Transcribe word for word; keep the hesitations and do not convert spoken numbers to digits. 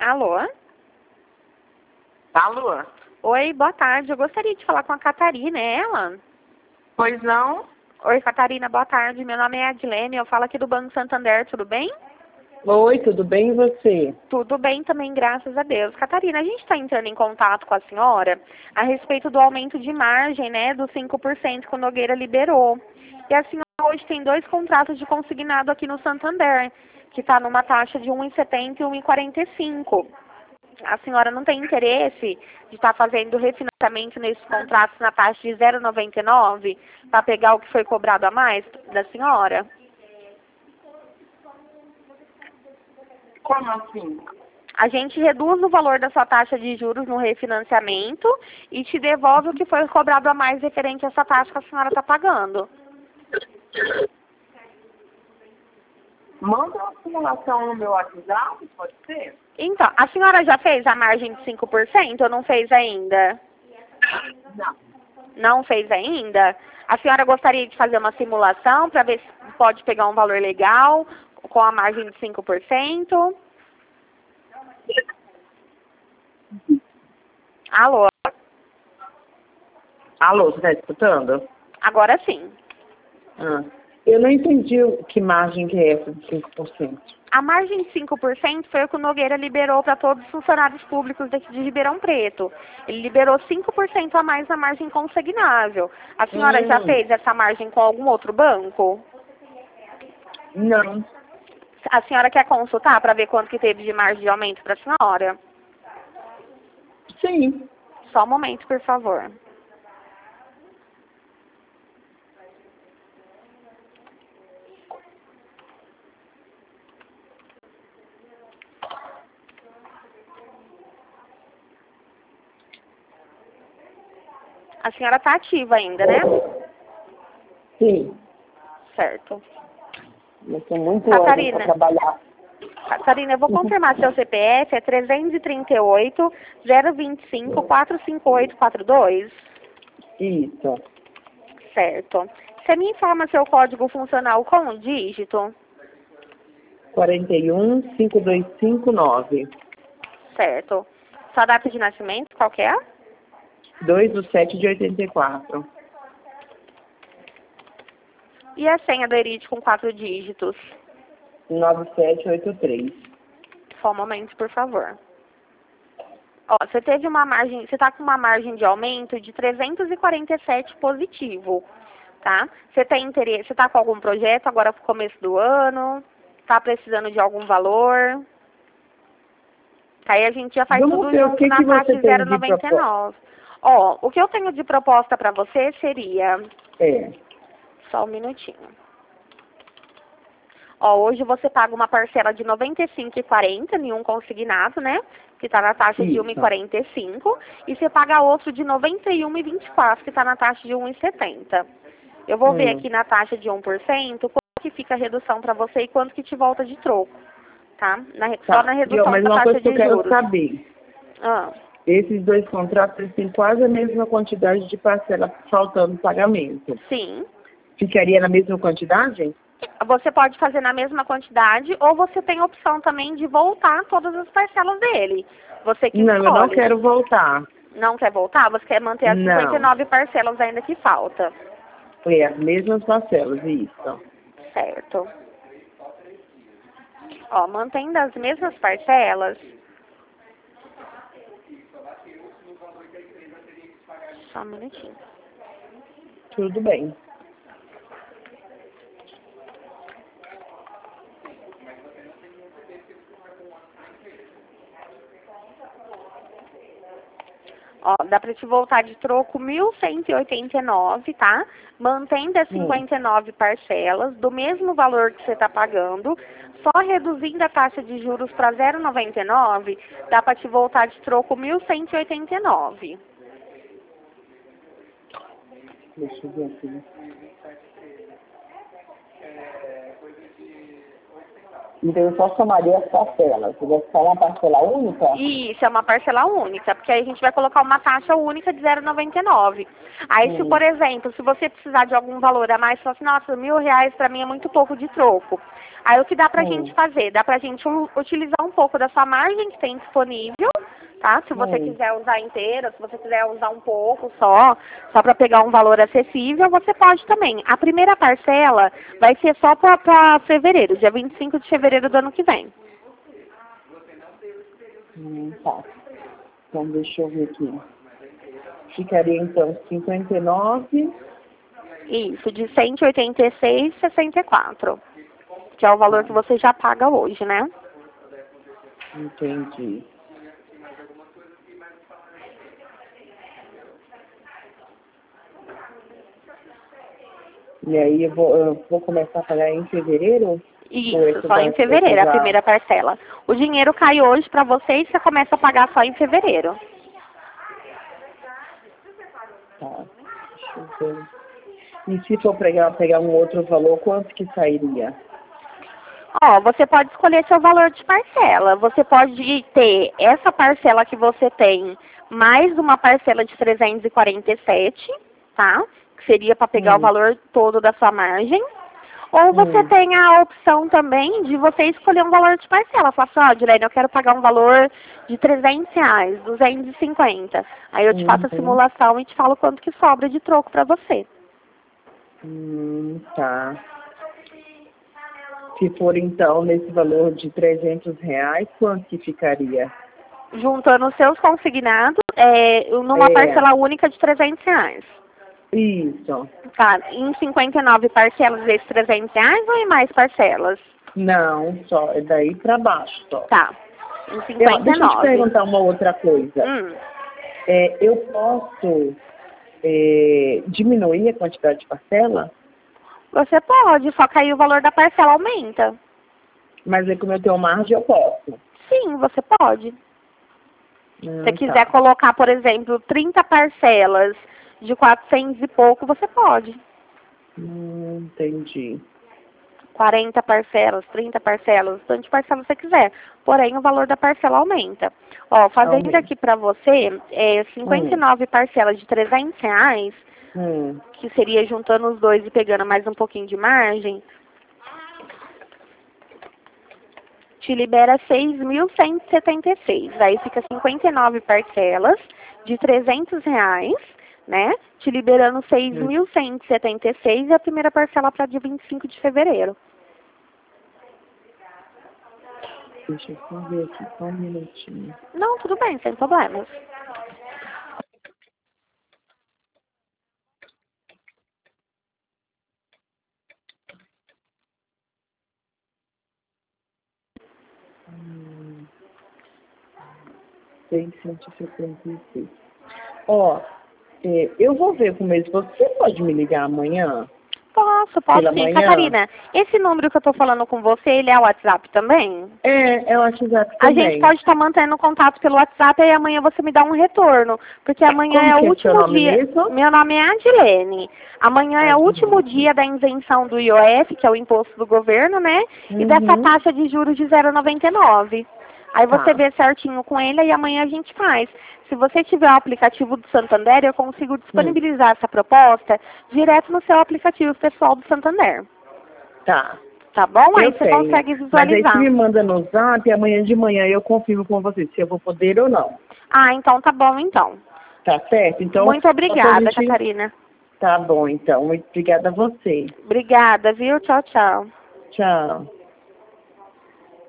Alô? Alô? Oi, boa tarde. Eu gostaria de falar com a Catarina, é ela? Pois não? Oi, Catarina, boa tarde. Meu nome é Adilene, eu falo aqui do Banco Santander, tudo bem? Oi, tudo bem e você? Tudo bem também, graças a Deus. Catarina, a gente está entrando em contato com a senhora a respeito do aumento de margem, né, dos cinco por cento que o Nogueira liberou. E a senhora hoje tem dois contratos de consignado aqui no Santander, que está numa taxa de um vírgula setenta e um vírgula quarenta e cinco. A senhora não tem interesse de estar fazendo refinanciamento nesses contratos na taxa de zero vírgula noventa e nove para pegar o que foi cobrado a mais da senhora? Como assim? A gente reduz o valor da sua taxa de juros no refinanciamento e te devolve o que foi cobrado a mais referente a essa taxa que a senhora está pagando. Manda uma simulação no meu WhatsApp, pode ser? Então, a senhora já fez a margem de cinco por cento ou não fez ainda? Não. Não fez ainda? A senhora gostaria de fazer uma simulação para ver se pode pegar um valor legal com a margem de cinco por cento? Alô? Alô, você está escutando? Agora sim. Ah, eu não entendi o- que margem que é essa de cinco por cento. A margem de cinco por cento foi o que o Nogueira liberou para todos os funcionários públicos daqui de Ribeirão Preto. Ele liberou cinco por cento a mais na margem consignável. A senhora já Hum, fez essa margem com algum outro banco? não. A senhora quer consultar para ver quanto que teve de margem de aumento para a senhora? Sim. Só um momento, por favor. A senhora está ativa ainda, né? Sim. Certo. Eu sou muito Catarina. para trabalhar. Catarina, eu vou confirmar seu C P F, é trezentos e trinta e oito, zero vinte e cinco, quatrocentos e cinquenta e oito, quarenta e dois. Isso. Certo. Você me informa seu código funcional com o dígito? quarenta e um, cinco dois cinco nove. Certo. Sua data de nascimento, qual que é? dois do sete de oitenta e quatro. E a senha do Erite com quatro dígitos? nove sete oito três. Só um momento, por favor. Ó, você teve uma margem, você está com uma margem de aumento de trezentos e quarenta e sete positivo, tá? Você tem interesse, você está com algum projeto agora para o começo do ano? Está precisando de algum valor? Aí a gente já faz Vamos tudo ver o junto que, na que taxa você de tem zero de vírgula noventa e proposta. nove. Ó, o que eu tenho de proposta para você seria... É. Só um minutinho. Ó, hoje você paga uma parcela de noventa e cinco reais e quarenta centavos, nenhum consignado, né? Que está na taxa de um real e Isso. quarenta e cinco. E você paga outro de noventa e um reais e vinte e quatro centavos, que está na taxa de um real e setenta centavos. Eu vou ver Hum. aqui na taxa de um por cento quanto que fica a redução para você e quanto que te volta de troco, tá? Na, re- só Tá. na E, ó, redução mas da uma taxa coisa que eu de quero juros. saber. Ah. Esses dois contratos eles têm quase a mesma quantidade de parcela faltando pagamento. Sim. Ficaria na mesma quantidade? Você pode fazer na mesma quantidade ou você tem a opção também de voltar todas as parcelas dele. Você que Não, eu não escolhe. quero voltar. Não quer voltar? Você quer manter as cinquenta e Não. nove parcelas ainda que falta. Foi as mesmas parcelas, isso. Certo. Ó, mantendo as mesmas parcelas. Só um minutinho. Tudo bem. Ó, dá pra te voltar de troco mil cento e oitenta e nove, tá? Mantendo as Hum. cinquenta e nove parcelas, do mesmo valor que você tá pagando, só reduzindo a taxa de juros para zero vírgula noventa e nove, dá pra te voltar de troco mil cento e oitenta e nove. Deixa eu ver aqui. Então eu só somaria as parcelas. Se vai ficar uma parcela única? Isso, é uma parcela única, porque aí a gente vai colocar uma taxa única de zero vírgula noventa e nove. Aí, Hum. se, por exemplo, se você precisar de algum valor a mais, você fala assim, nossa, mil reais pra mim é muito pouco de troco. Aí, o que dá pra Hum. gente fazer? Dá pra gente u- utilizar um pouco da sua margem que tem disponível, tá? Se você Hum. quiser usar inteira, se você quiser usar um pouco só, só pra pegar um valor acessível, você pode também. A primeira parcela vai ser só pra, pra fevereiro, dia vinte e cinco de fevereiro do ano que vem. Hum, tá. Então deixa eu ver aqui. Ficaria então cinquenta e nove. Isso, de cento e oitenta e seis vírgula sessenta e quatro, que é o valor que você já paga hoje, né? Entendi. E aí eu vou, eu vou começar a pagar em fevereiro? Ou Isso, esse só em banco fevereiro, a já- primeira parcela. O dinheiro cai hoje pra você e você começa a pagar só em fevereiro. Tá. Deixa eu ver. E se for pegar, pegar um outro valor, quanto que sairia? Ó, você pode escolher seu valor de parcela. Você pode ter essa parcela que você tem, mais uma parcela de trezentos e quarenta e sete, tá? Que seria para pegar Hum. o valor todo da sua margem. Ou você Hum. tem a opção também de você escolher um valor de parcela. Falar assim, ó, Dilene, eu quero pagar um valor de trezentos reais, duzentos e cinquenta. Aí eu te faço a Uhum. simulação e te falo quanto que sobra de troco para você. Hum, tá. Se for então nesse valor de trezentos reais, quanto que ficaria? Juntando os seus consignados, é, numa É. parcela única de trezentos reais. Isso. Tá, em cinquenta e nove parcelas desses trezentos reais ou em mais parcelas? Não, só é daí para baixo só. Tá, em Eu, cinquenta e deixa eu te nove. perguntar uma outra coisa. Hum, É, eu posso é, diminuir a quantidade de parcela, você pode, só que aí o valor da parcela aumenta. mas aí como eu tenho margem, eu posso. Sim, você pode. Se Hum, você quiser tá. colocar, por exemplo, trinta parcelas de quatrocentos e pouco, você pode. Hum, entendi. quarenta parcelas, trinta parcelas, tanto de parcela você quiser. Porém, o valor da parcela aumenta. Ó, fazendo Aumenta. aqui pra você, é, cinquenta e nove parcelas de trezentos reais, Hum. que seria juntando os dois e pegando mais um pouquinho de margem, te libera seis mil cento e setenta e seis. Aí fica cinquenta e nove parcelas de trezentos reais, né? Te liberando seis mil cento e setenta e seis e a primeira parcela para dia vinte e cinco de fevereiro. Deixa eu só ver aqui, só um minutinho. Não, tudo bem, sem problemas. Hum, seiscentos e setenta e seis. Ó, é, eu vou ver com eles. Você pode me ligar amanhã? Posso, posso Pela sim. manhã? Catarina, esse número que eu tô falando com você, ele é o WhatsApp também? É, é o WhatsApp A também. gente pode estar mantendo contato pelo WhatsApp e amanhã você me dá um retorno. Porque amanhã Como é o que é seu último nome dia. mesmo? Meu nome é Adilene. Amanhã é o último Adilene. dia da isenção do I O F, que é o imposto do governo, né? E dessa Uhum. taxa de juros de zero vírgula noventa e nove. Aí você Tá. vê certinho com ele e amanhã a gente faz. Se você tiver o aplicativo do Santander, eu consigo disponibilizar essa proposta direto no seu aplicativo pessoal do Santander. Tá. Tá bom? Aí Eu você tenho. consegue Mas aí visualizar. você me manda no zap e amanhã de manhã eu confirmo com você se eu vou poder ou não. Ah, então tá bom então. Tá certo? Então, Muito só pra obrigada, gente... Catarina. Tá bom, então. Muito obrigada a você. Obrigada, viu? Tchau, tchau. Tchau.